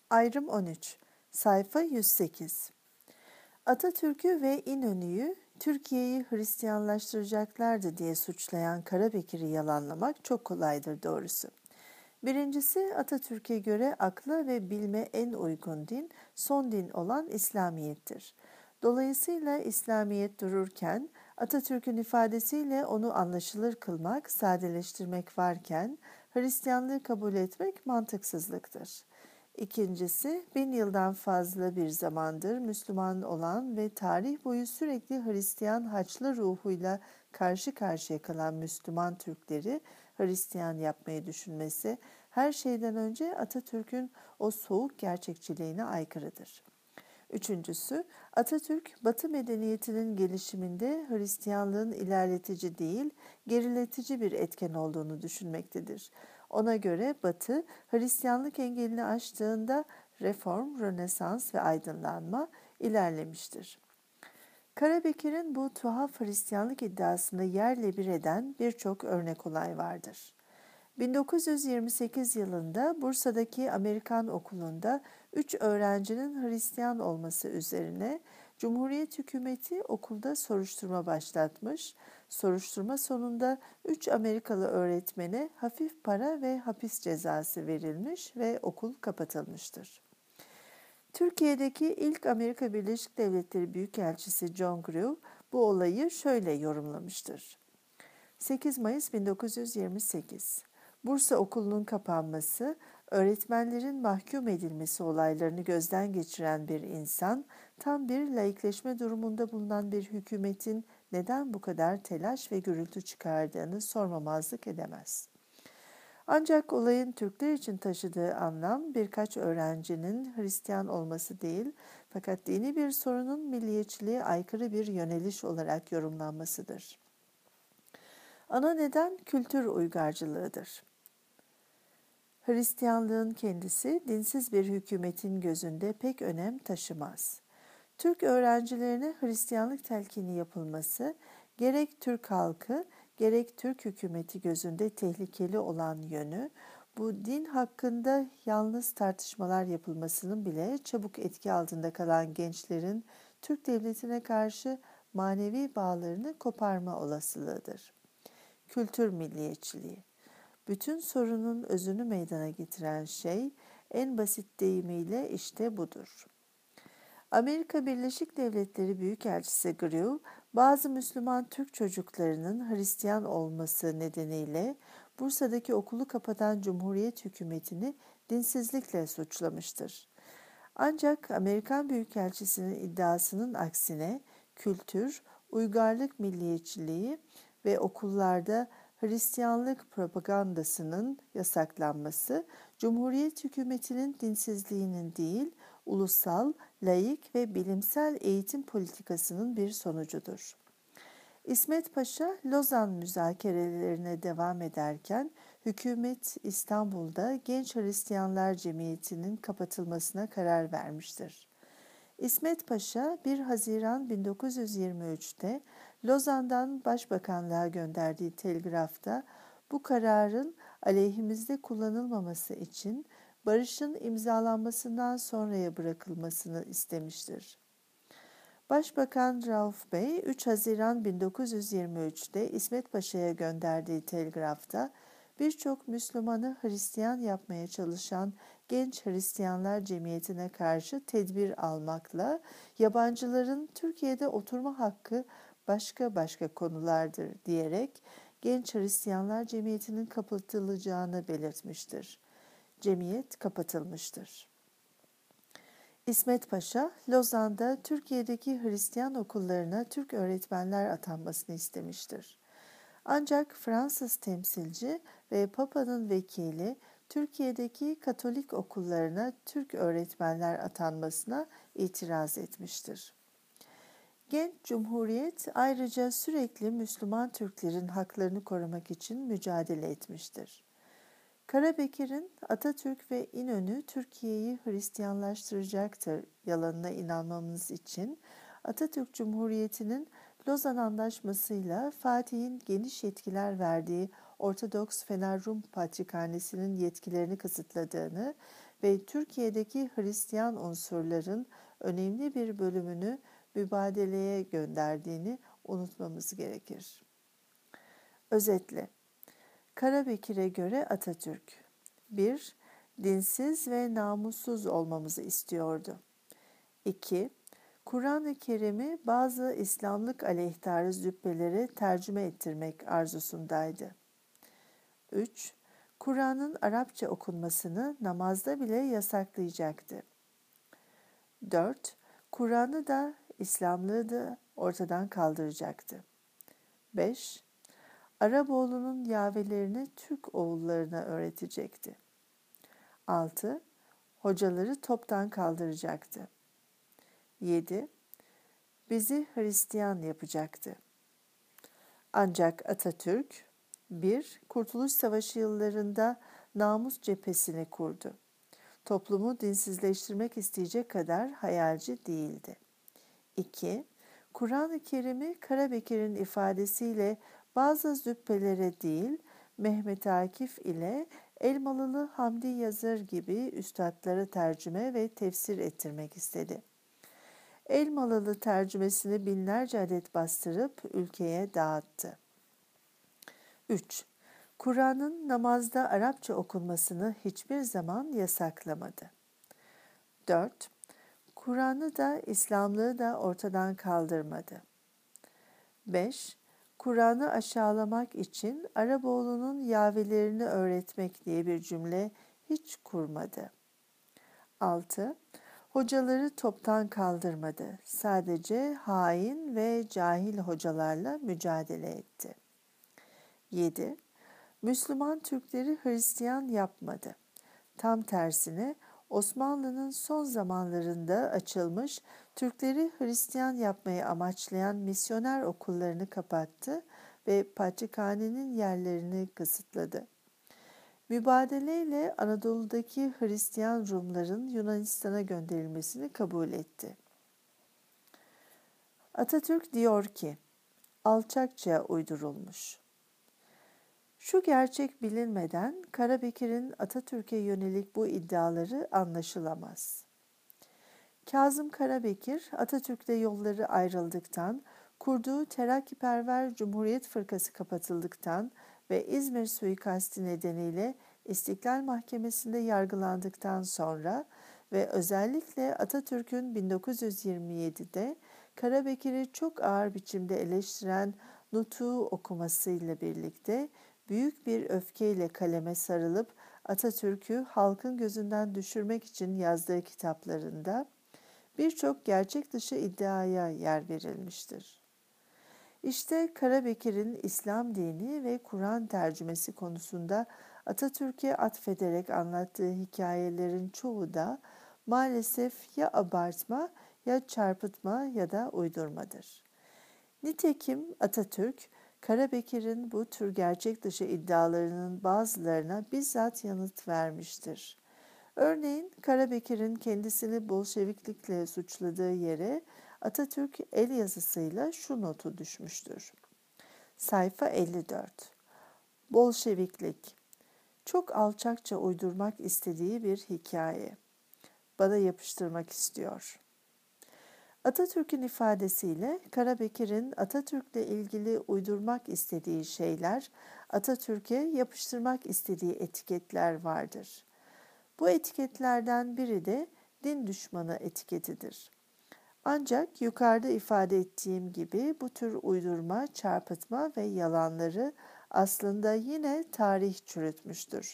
Ayrım 13, sayfa 108. Atatürk'ü ve İnönü'yü Türkiye'yi Hristiyanlaştıracaklardı diye suçlayan Karabekir'i yalanlamak çok kolaydır doğrusu. Birincisi, Atatürk'e göre akla ve bilme en uygun din, son din olan İslamiyet'tir. Dolayısıyla İslamiyet dururken, Atatürk'ün ifadesiyle onu anlaşılır kılmak, sadeleştirmek varken, Hristiyanlığı kabul etmek mantıksızlıktır. İkincisi, 1000 yıldan fazla bir zamandır Müslüman olan ve tarih boyu sürekli Hristiyan haçlı ruhuyla karşı karşıya kalan Müslüman Türkleri Hristiyan yapmayı düşünmesi, her şeyden önce Atatürk'ün o soğuk gerçekçiliğine aykırıdır. Üçüncüsü, Atatürk, Batı medeniyetinin gelişiminde Hristiyanlığın ilerletici değil, geriletici bir etken olduğunu düşünmektedir. Ona göre Batı, Hristiyanlık engelini aştığında reform, rönesans ve aydınlanma ilerlemiştir. Karabekir'in bu tuhaf Hristiyanlık iddiasını yerle bir eden birçok örnek olay vardır. 1928 yılında Bursa'daki Amerikan Okulu'nda 3 öğrencinin Hristiyan olması üzerine Cumhuriyet hükümeti okulda soruşturma başlatmış. Soruşturma sonunda 3 Amerikalı öğretmene hafif para ve hapis cezası verilmiş ve okul kapatılmıştır. Türkiye'deki ilk Amerika Birleşik Devletleri Büyükelçisi John Grew bu olayı şöyle yorumlamıştır. 8 Mayıs 1928. Bursa Okulu'nun kapanması, öğretmenlerin mahkum edilmesi olaylarını gözden geçiren bir insan, tam bir laikleşme durumunda bulunan bir hükümetin neden bu kadar telaş ve gürültü çıkardığını sormamazlık edemez. Ancak olayın Türkler için taşıdığı anlam birkaç öğrencinin Hristiyan olması değil, fakat dini bir sorunun milliyetçiliğe aykırı bir yöneliş olarak yorumlanmasıdır. Ana neden kültür uygarcılığıdır. Hristiyanlığın kendisi dinsiz bir hükümetin gözünde pek önem taşımaz. Türk öğrencilerine Hristiyanlık telkini yapılması, gerek Türk halkı, gerek Türk hükümeti gözünde tehlikeli olan yönü, bu din hakkında yalnız tartışmalar yapılmasının bile çabuk etki altında kalan gençlerin Türk devletine karşı manevi bağlarını koparma olasılığıdır. Kültür milliyetçiliği. Bütün sorunun özünü meydana getiren şey en basit deyimiyle işte budur. Amerika Birleşik Devletleri Büyükelçisi Grew, bazı Müslüman Türk çocuklarının Hristiyan olması nedeniyle Bursa'daki okulu kapatan Cumhuriyet hükümetini dinsizlikle suçlamıştır. Ancak Amerikan Büyükelçisi'nin iddiasının aksine kültür, uygarlık milliyetçiliği ve okullarda Hristiyanlık propagandasının yasaklanması, Cumhuriyet hükümetinin dinsizliğinin değil, ulusal, laik ve bilimsel eğitim politikasının bir sonucudur. İsmet Paşa, Lozan müzakerelerine devam ederken, hükümet İstanbul'da Genç Hristiyanlar Cemiyeti'nin kapatılmasına karar vermiştir. İsmet Paşa 1 Haziran 1923'te Lozan'dan Başbakanlığa gönderdiği telgrafta bu kararın aleyhimizde kullanılmaması için barışın imzalanmasından sonraya bırakılmasını istemiştir. Başbakan Rauf Bey 3 Haziran 1923'te İsmet Paşa'ya gönderdiği telgrafta birçok Müslümanı Hristiyan yapmaya çalışan Genç Hristiyanlar Cemiyeti'ne karşı tedbir almakla yabancıların Türkiye'de oturma hakkı başka konulardır diyerek Genç Hristiyanlar Cemiyeti'nin kapatılacağını belirtmiştir. Cemiyet kapatılmıştır. İsmet Paşa, Lozan'da Türkiye'deki Hristiyan okullarına Türk öğretmenler atanmasını istemiştir. Ancak Fransız temsilci ve Papa'nın vekili Türkiye'deki Katolik okullarına Türk öğretmenler atanmasına itiraz etmiştir. Genç Cumhuriyet ayrıca sürekli Müslüman Türklerin haklarını korumak için mücadele etmiştir. Karabekir'in Atatürk ve İnönü Türkiye'yi Hristiyanlaştıracaktır yalanına inanmamız için Atatürk Cumhuriyeti'nin Lozan Antlaşması'yla Fatih'in geniş yetkiler verdiği Ortodoks Fener Rum Patrikhanesi'nin yetkilerini kısıtladığını ve Türkiye'deki Hristiyan unsurların önemli bir bölümünü mübadeleye gönderdiğini unutmamız gerekir. Özetle, Karabekir'e göre Atatürk 1. Dinsiz ve namussuz olmamızı istiyordu. 2. Kur'an-ı Kerim'i bazı İslamlık aleyhtarı züppelere tercüme ettirmek arzusundaydı. 3. Kur'an'ın Arapça okunmasını namazda bile yasaklayacaktı. 4. Kur'an'ı da İslamlığı da ortadan kaldıracaktı. 5. Araboğlu'nun yavelerini Türk oğullarına öğretecekti. 6. Hocaları toptan kaldıracaktı. 7. Bizi Hristiyan yapacaktı. Ancak Atatürk 1. Kurtuluş Savaşı yıllarında namus cephesini kurdu. Toplumu dinsizleştirmek isteyecek kadar hayalci değildi. 2. Kur'an-ı Kerim'i Karabekir'in ifadesiyle bazı züppelere değil, Mehmet Akif ile Elmalılı Hamdi Yazır gibi üstadlara tercüme ve tefsir ettirmek istedi. Elmalılı tercümesini binlerce adet bastırıp ülkeye dağıttı. 3. Kur'an'ın namazda Arapça okunmasını hiçbir zaman yasaklamadı. 4. Kur'an'ı da İslamlığı da ortadan kaldırmadı. 5. Kur'an'ı aşağılamak için Araboğlu'nun yavelerini öğretmek diye bir cümle hiç kurmadı. 6. Hocaları toptan kaldırmadı. Sadece hain ve cahil hocalarla mücadele etti. 7. Müslüman Türkleri Hristiyan yapmadı. Tam tersine Osmanlı'nın son zamanlarında açılmış Türkleri Hristiyan yapmayı amaçlayan misyoner okullarını kapattı ve patrikhanenin yerlerini kısıtladı. Mübadeleyle Anadolu'daki Hristiyan Rumların Yunanistan'a gönderilmesini kabul etti. Atatürk diyor ki, alçakça uydurulmuş. Şu gerçek bilinmeden Karabekir'in Atatürk'e yönelik bu iddiaları anlaşılamaz. Kazım Karabekir, Atatürk'le yolları ayrıldıktan, kurduğu Terakkiperver Cumhuriyet Fırkası kapatıldıktan ve İzmir suikasti nedeniyle İstiklal Mahkemesi'nde yargılandıktan sonra ve özellikle Atatürk'ün 1927'de Karabekir'i çok ağır biçimde eleştiren nutuğu okumasıyla birlikte büyük bir öfkeyle kaleme sarılıp Atatürk'ü halkın gözünden düşürmek için yazdığı kitaplarında birçok gerçek dışı iddiaya yer verilmiştir. İşte Karabekir'in İslam dini ve Kur'an tercümesi konusunda Atatürk'e atfederek anlattığı hikayelerin çoğu da maalesef ya abartma ya çarpıtma ya da uydurmadır. Nitekim Atatürk, Karabekir'in bu tür gerçek dışı iddialarının bazılarına bizzat yanıt vermiştir. Örneğin Karabekir'in kendisini Bolşeviklikle suçladığı yere Atatürk el yazısıyla şu notu düşmüştür. Sayfa 54. Bolşeviklik. Çok alçakça uydurmak istediği bir hikaye. Bana yapıştırmak istiyor. Atatürk'ün ifadesiyle Karabekir'in Atatürk'le ilgili uydurmak istediği şeyler, Atatürk'e yapıştırmak istediği etiketler vardır. Bu etiketlerden biri de din düşmanı etiketidir. Ancak yukarıda ifade ettiğim gibi bu tür uydurma, çarpıtma ve yalanları aslında yine tarih çürütmüştür.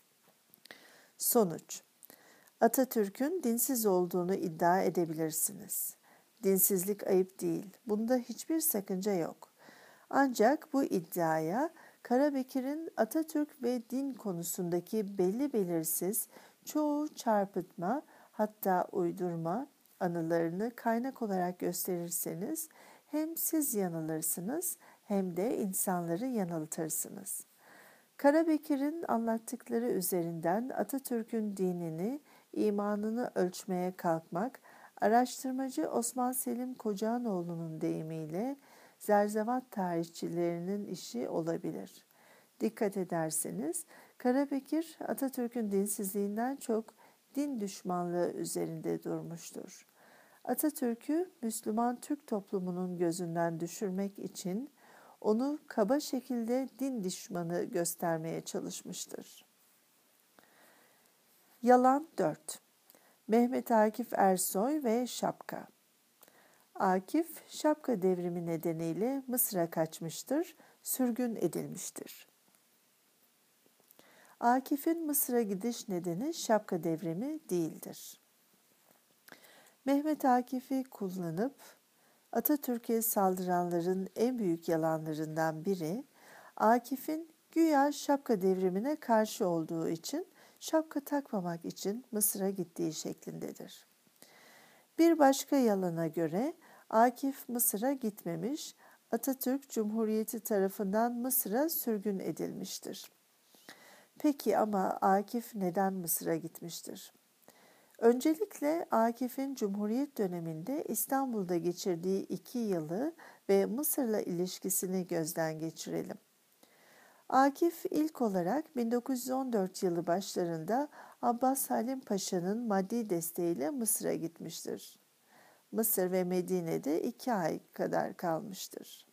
Sonuç: Atatürk'ün dinsiz olduğunu iddia edebilirsiniz. Dinsizlik ayıp değil, bunda hiçbir sakınca yok. Ancak bu iddiaya Karabekir'in Atatürk ve din konusundaki belli belirsiz, çoğu çarpıtma hatta uydurma anılarını kaynak olarak gösterirseniz hem siz yanılırsınız hem de insanları yanıltırsınız. Karabekir'in anlattıkları üzerinden Atatürk'ün dinini, imanını ölçmeye kalkmak, araştırmacı Osman Selim Kocağanoğlu'nun deyimiyle zerzevat tarihçilerinin işi olabilir. Dikkat ederseniz Karabekir Atatürk'ün dinsizliğinden çok din düşmanlığı üzerinde durmuştur. Atatürk'ü Müslüman Türk toplumunun gözünden düşürmek için onu kaba şekilde din düşmanı göstermeye çalışmıştır. Yalan 4. Mehmet Akif Ersoy ve şapka. Akif, şapka devrimi nedeniyle Mısır'a kaçmıştır, sürgün edilmiştir. Akif'in Mısır'a gidiş nedeni şapka devrimi değildir. Mehmet Akif'i kullanıp Atatürk'e saldıranların en büyük yalanlarından biri, Akif'in güya şapka devrimine karşı olduğu için şapka takmamak için Mısır'a gittiği şeklindedir. Bir başka yalana göre Akif Mısır'a gitmemiş, Atatürk Cumhuriyeti tarafından Mısır'a sürgün edilmiştir. Peki ama Akif neden Mısır'a gitmiştir? Öncelikle Akif'in Cumhuriyet döneminde İstanbul'da geçirdiği 2 yılı ve Mısır'la ilişkisini gözden geçirelim. Akif ilk olarak 1914 yılı başlarında Abbas Halim Paşa'nın maddi desteğiyle Mısır'a gitmiştir. Mısır ve Medine'de 2 ay kadar kalmıştır.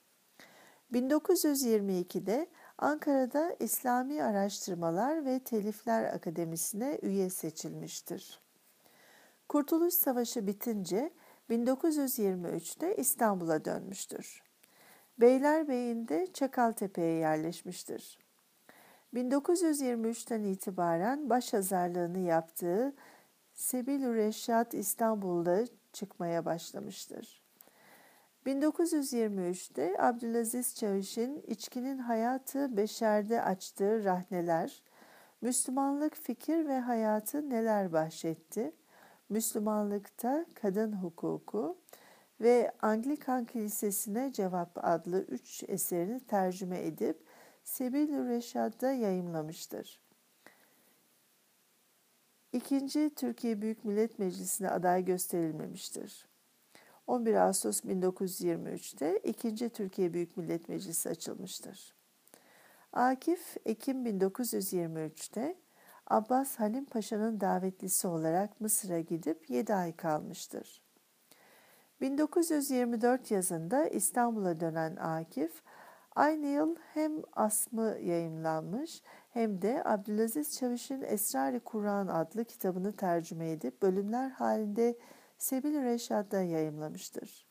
1922'de Ankara'da İslami Araştırmalar ve Telifler Akademisi'ne üye seçilmiştir. Kurtuluş Savaşı bitince 1923'te İstanbul'a dönmüştür. Beylerbeyi'nde Çakaltepe'ye yerleşmiştir. 1923'ten itibaren başhazarlığını yaptığı Sebil-ü Reşat İstanbul'da çıkmaya başlamıştır. 1923'te Abdülaziz Çavuş'un İçkinin Hayatı Beşer'de açtığı rahneler, Müslümanlık fikir ve hayatı neler bahşetti, Müslümanlıkta kadın hukuku ve Anglikan Kilisesi'ne Cevap adlı 3 eserini tercüme edip Sebil-ü Reşad'da yayımlamıştır. İkinci Türkiye Büyük Millet Meclisi'ne aday gösterilmemiştir. 11 Ağustos 1923'te 2. Türkiye Büyük Millet Meclisi açılmıştır. Akif, Ekim 1923'te Abbas Halim Paşa'nın davetlisi olarak Mısır'a gidip 7 ay kalmıştır. 1924 yazında İstanbul'a dönen Akif, aynı yıl hem Asmı yayımlanmış hem de Abdülaziz Çavuş'un Esrar-ı Kur'an adlı kitabını tercüme edip bölümler halinde Sebil-i Reşad'da yayımlamıştır.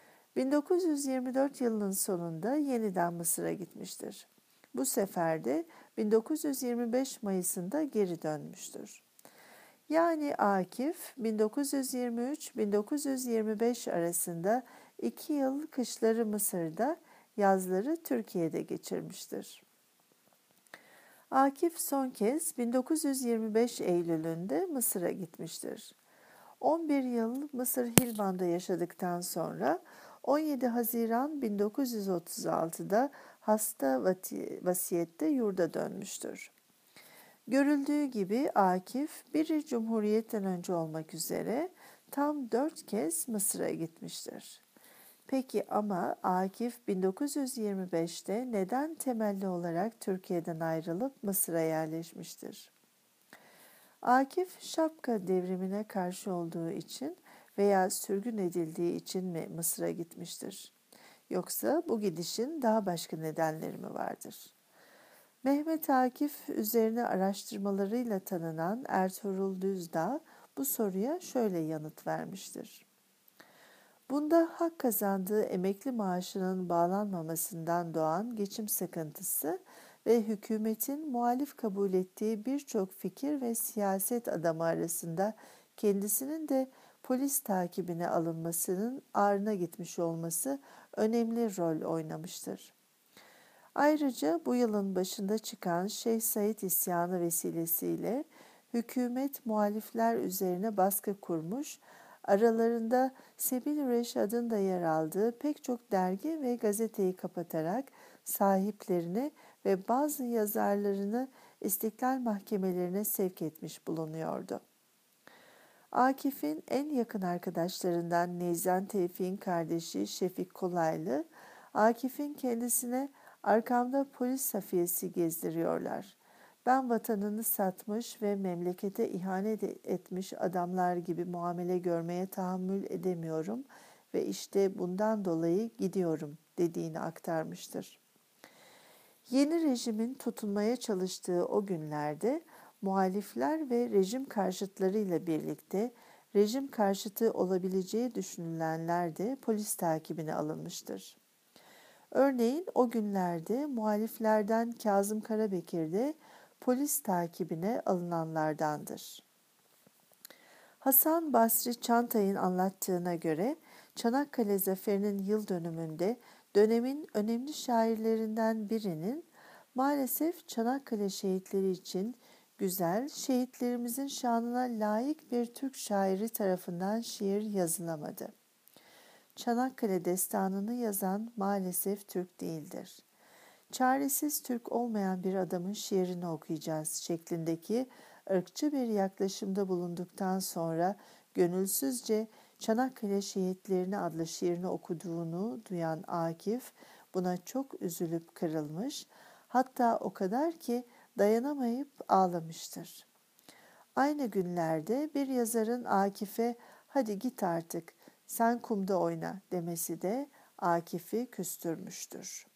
1924 yılının sonunda yeniden Mısır'a gitmiştir. Bu sefer de 1925 Mayıs'ında geri dönmüştür. Yani Akif 1923-1925 arasında 2 yıl kışları Mısır'da, yazları Türkiye'de geçirmiştir. Akif son kez 1925 Eylül'ünde Mısır'a gitmiştir. 11 yıl Mısır Hilvan'da yaşadıktan sonra 17 Haziran 1936'da hasta vasiyette yurda dönmüştür. Görüldüğü gibi Akif, biri Cumhuriyet'ten önce olmak üzere tam 4 kez Mısır'a gitmiştir. Peki ama Akif 1925'te neden temelli olarak Türkiye'den ayrılıp Mısır'a yerleşmiştir? Akif, şapka devrimine karşı olduğu için veya sürgün edildiği için mi Mısır'a gitmiştir? Yoksa bu gidişin daha başka nedenleri mi vardır? Mehmet Akif üzerine araştırmalarıyla tanınan Ertuğrul Düzdağ bu soruya şöyle yanıt vermiştir. Bunda hak kazandığı emekli maaşının bağlanmamasından doğan geçim sıkıntısı ve hükümetin muhalif kabul ettiği birçok fikir ve siyaset adamı arasında kendisinin de polis takibine alınmasının ağrına gitmiş olması önemli rol oynamıştır. Ayrıca bu yılın başında çıkan Şeyh Said isyanı vesilesiyle hükümet muhalifler üzerine baskı kurmuş, aralarında Sebil-i Reşad'ın da yer aldığı pek çok dergi ve gazeteyi kapatarak sahiplerini ve bazı yazarlarını istiklal mahkemelerine sevk etmiş bulunuyordu. Akif'in en yakın arkadaşlarından Neyzen Tevfik'in kardeşi Şefik Kolaylı, Akif'in kendisine "Arkamda polis safiyesi gezdiriyorlar. Ben vatanını satmış ve memlekete ihanet etmiş adamlar gibi muamele görmeye tahammül edemiyorum ve işte bundan dolayı gidiyorum dediğini aktarmıştır. Yeni rejimin tutunmaya çalıştığı o günlerde muhalifler ve rejim karşıtlarıyla birlikte rejim karşıtı olabileceği düşünülenler de polis takibine alınmıştır. Örneğin o günlerde muhaliflerden Kazım Karabekir de polis takibine alınanlardandır. Hasan Basri Çantay'ın anlattığına göre Çanakkale Zaferi'nin yıl dönümünde dönemin önemli şairlerinden birinin maalesef Çanakkale şehitleri için güzel, şehitlerimizin şanına layık bir Türk şairi tarafından şiir yazılamadı. Çanakkale destanını yazan maalesef Türk değildir. Çaresiz Türk olmayan bir adamın şiirini okuyacağız şeklindeki ırkçı bir yaklaşımda bulunduktan sonra gönülsüzce Çanakkale Şehitlerini adlı şiirini okuduğunu duyan Akif buna çok üzülüp kırılmış, hatta o kadar ki dayanamayıp ağlamıştır. Aynı günlerde bir yazarın Akif'e "Hadi git artık, sen kumda oyna" demesi de Akif'i küstürmüştür.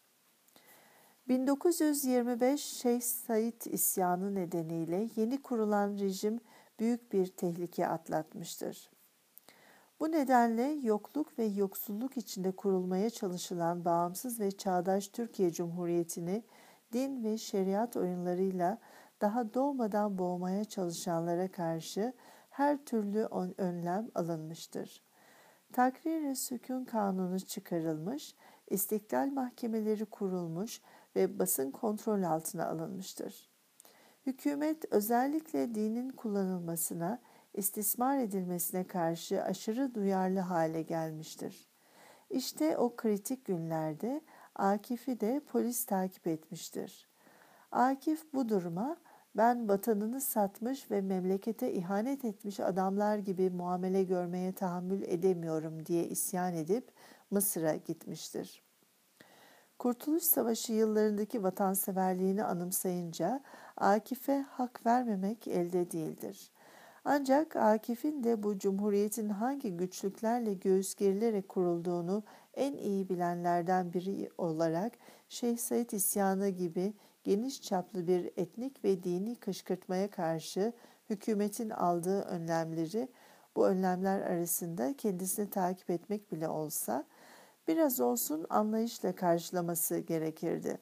1925 Şeyh Said isyanı nedeniyle yeni kurulan rejim büyük bir tehlike atlatmıştır. Bu nedenle yokluk ve yoksulluk içinde kurulmaya çalışılan bağımsız ve çağdaş Türkiye Cumhuriyeti'ni din ve şeriat oyunlarıyla daha doğmadan boğmaya çalışanlara karşı her türlü önlem alınmıştır. Takrir-i Sükûn Kanunu çıkarılmış, istiklal mahkemeleri kurulmuş ve basın kontrol altına alınmıştır. Hükümet özellikle dinin kullanılmasına, istismar edilmesine karşı aşırı duyarlı hale gelmiştir. İşte o kritik günlerde Akif'i de polis takip etmiştir. Akif bu duruma "Ben vatanını satmış ve memlekete ihanet etmiş adamlar gibi muamele görmeye tahammül edemiyorum" diye isyan edip Mısır'a gitmiştir. Kurtuluş Savaşı yıllarındaki vatanseverliğini anımsayınca Akif'e hak vermemek elde değildir. Ancak Akif'in de bu cumhuriyetin hangi güçlüklerle göğüs gerilerek kurulduğunu en iyi bilenlerden biri olarak Şeyh Said isyanı gibi geniş çaplı bir etnik ve dini kışkırtmaya karşı hükümetin aldığı önlemleri, bu önlemler arasında kendisini takip etmek bile olsa biraz olsun anlayışla karşılaması gerekirdi.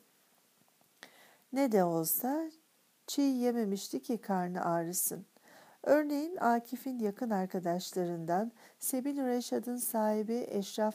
Ne de olsa çiğ yememişti ki karnı ağrısın. Örneğin Akif'in yakın arkadaşlarından Sebil Reşad'ın sahibi Eşraf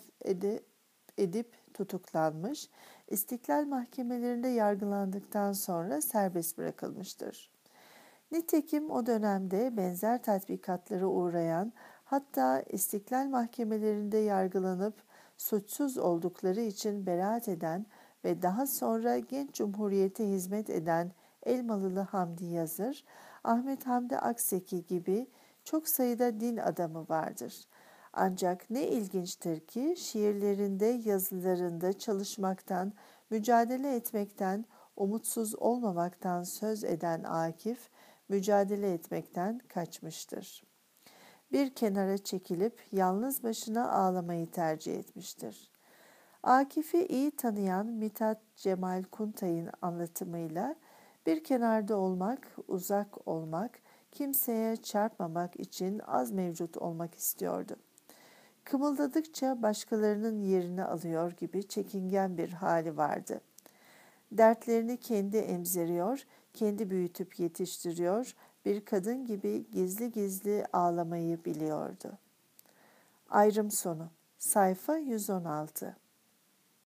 Edip tutuklanmış, İstiklal mahkemelerinde yargılandıktan sonra serbest bırakılmıştır. Nitekim o dönemde benzer tatbikatlara uğrayan, hatta İstiklal mahkemelerinde yargılanıp suçsuz oldukları için beraat eden ve daha sonra genç cumhuriyete hizmet eden Elmalılı Hamdi Yazır, Ahmet Hamdi Akseki gibi çok sayıda din adamı vardır. Ancak ne ilginçtir ki şiirlerinde, yazılarında çalışmaktan, mücadele etmekten, umutsuz olmamaktan söz eden Akif, mücadele etmekten kaçmıştır. Bir kenara çekilip yalnız başına ağlamayı tercih etmiştir. Akif'i iyi tanıyan Mithat Cemal Kuntay'ın anlatımıyla bir kenarda olmak, uzak olmak, kimseye çarpmamak için az mevcut olmak istiyordu. Kımıldadıkça başkalarının yerini alıyor gibi çekingen bir hali vardı. Dertlerini kendi emziriyor, kendi büyütüp yetiştiriyor, bir kadın gibi gizli gizli ağlamayı biliyordu. Ayrım sonu. Sayfa 116.